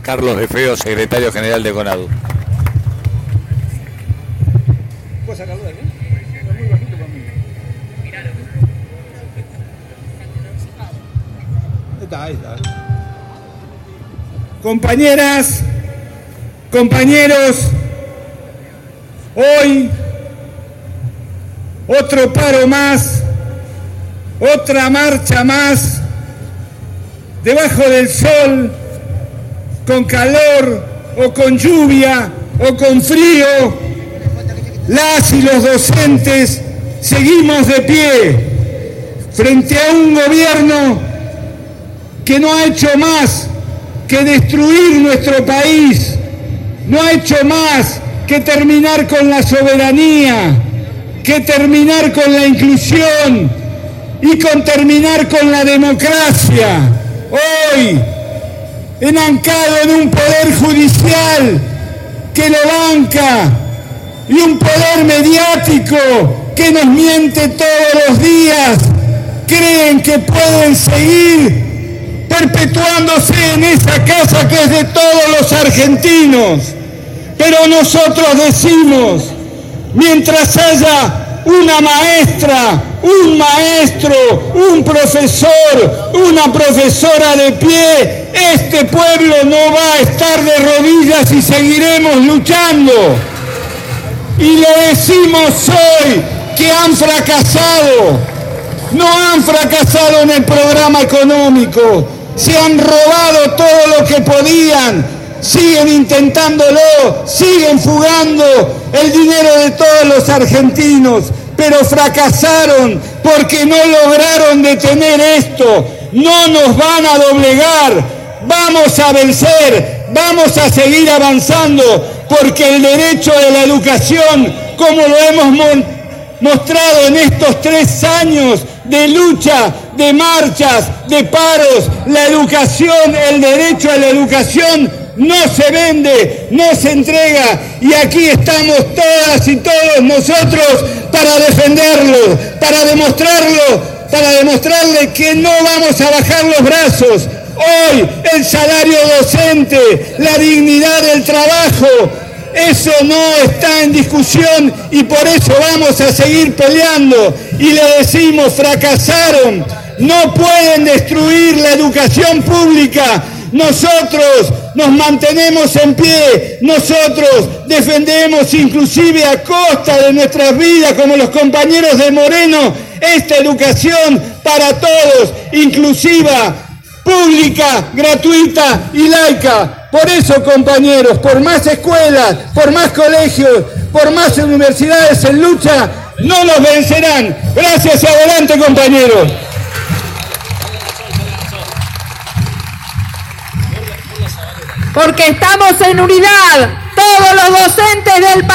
Carlos De Feo, secretario general de CONADU. ¿Puedo sacarlo de aquí? Es muy bajito para mí. Ahí está. Compañeras, compañeros, hoy otro paro más, otra marcha más, debajo del sol, con calor o con lluvia o con frío, las y los docentes seguimos de pie frente a un gobierno que no ha hecho más que destruir nuestro país, no ha hecho más que terminar con la soberanía, que terminar con la inclusión y con terminar con la democracia. Hoy, enancado en un poder judicial que lo banca y un poder mediático que nos miente todos los días, creen que pueden seguir perpetuándose en esa casa que es de todos los argentinos. Pero nosotros decimos, mientras haya una maestra, un maestro, un profesor, una profesora de pie, este pueblo no va a estar de rodillas y seguiremos luchando. Y le decimos hoy que han fracasado. No han fracasado en el programa económico, se han robado todo lo que podían, siguen intentándolo, siguen fugando el dinero de todos los argentinos, pero fracasaron porque no lograron detener esto. No nos van a doblegar, vamos a vencer, vamos a seguir avanzando, porque el derecho de la educación, como lo hemos mostrado en estos 3 años de lucha, de marchas, de paros, la educación, el derecho a la educación no se vende, no se entrega, y aquí estamos todas y todos nosotros para defenderlo, para demostrarle que no vamos a bajar los brazos. Hoy el salario docente, la dignidad del trabajo, eso no está en discusión y por eso vamos a seguir peleando. Y le decimos, fracasaron, no pueden destruir la educación pública. Nosotros nos mantenemos en pie, nosotros defendemos inclusive a costa de nuestras vidas, como los compañeros de Moreno, esta educación para todos, inclusiva, pública, gratuita y laica. Por eso, compañeros, por más escuelas, por más colegios, por más universidades en lucha, no nos vencerán. Gracias y adelante, compañeros. Porque estamos en unidad, todos los docentes del país.